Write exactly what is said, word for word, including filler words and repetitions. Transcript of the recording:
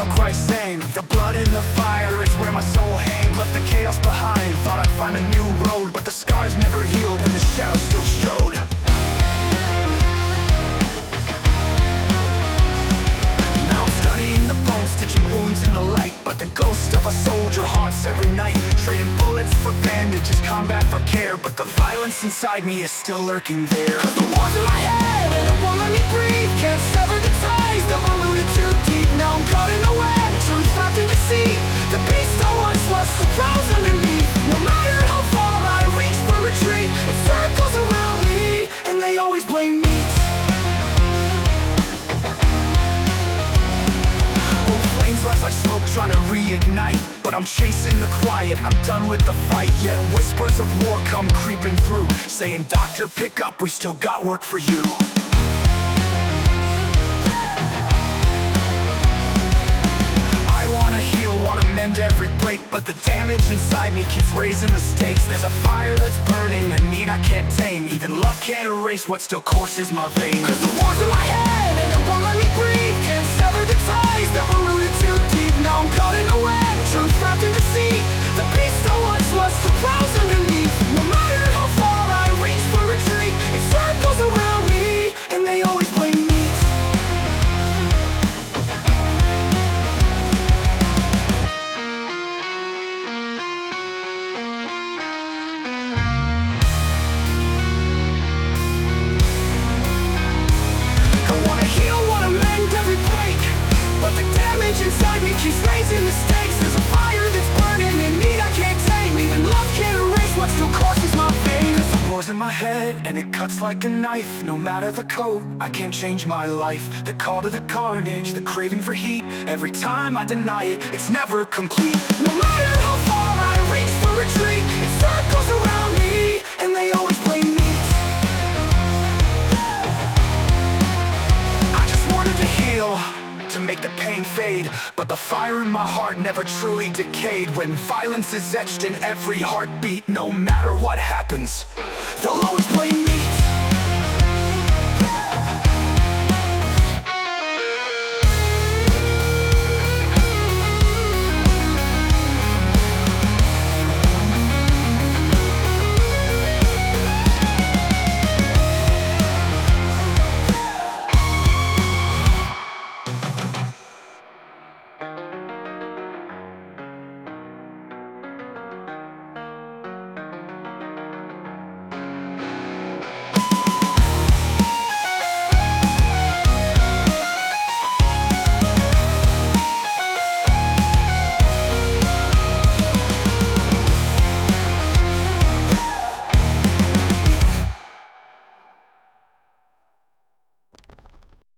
felt Christ's aim. The blood in the fire, it's where my soul hangs. Left the chaos behind, thought I'd find a new road, but the scars never healed and the shadows still strode. Now I'm studying the bones, stitching wounds in the light, but the ghost of a soldier haunts every night. Trading bullets for bandages, combat for care, but the violence inside me is still lurking there. Cause the war's in my head and it won't let me breathe. Can't sever the ties that were rooted too deep. Now I'm caught in a web, truth wrapped in deceit. The beast I once was surprised underneath. No matter how far I reach for retreat, it circles around me and they always blame me. Rise like smoke trying to reignite, but I'm chasing the quiet, I'm done with the fight. Yet whispers of war come creeping through, saying, doctor, pick up, we still got work for you. I wanna heal, wanna mend every break, but the damage inside me keeps raising the stakes. There's a fire that's burning, a need I can't tame. Even love can't erase what still courses my veins. Cause the war's in my head and it won't let me breathe. Can't sever the ties that were rooted too deep. Now I'm caught in a web, truth wrapped in deceit. The beast I once was surprised underneath. No matter how far I reach for retreat, it circles around me and they always blame me. Inside me keeps raising the stakes. There's a fire that's burning in me I can't tame. Even love can't erase what still courses my veins. The war's in my head and it cuts like a knife. No matter the code, I can't change my life. The call to the carnage, the craving for heat. Every time I deny it, it's never complete. No matter how far I reach for retreat, it circles around me and they always blame me. I just wanted to heal, to make the pain fade, but the fire in my heart never truly decayed. When violence is etched in every heartbeat, no matter what happens, they'll always blame me.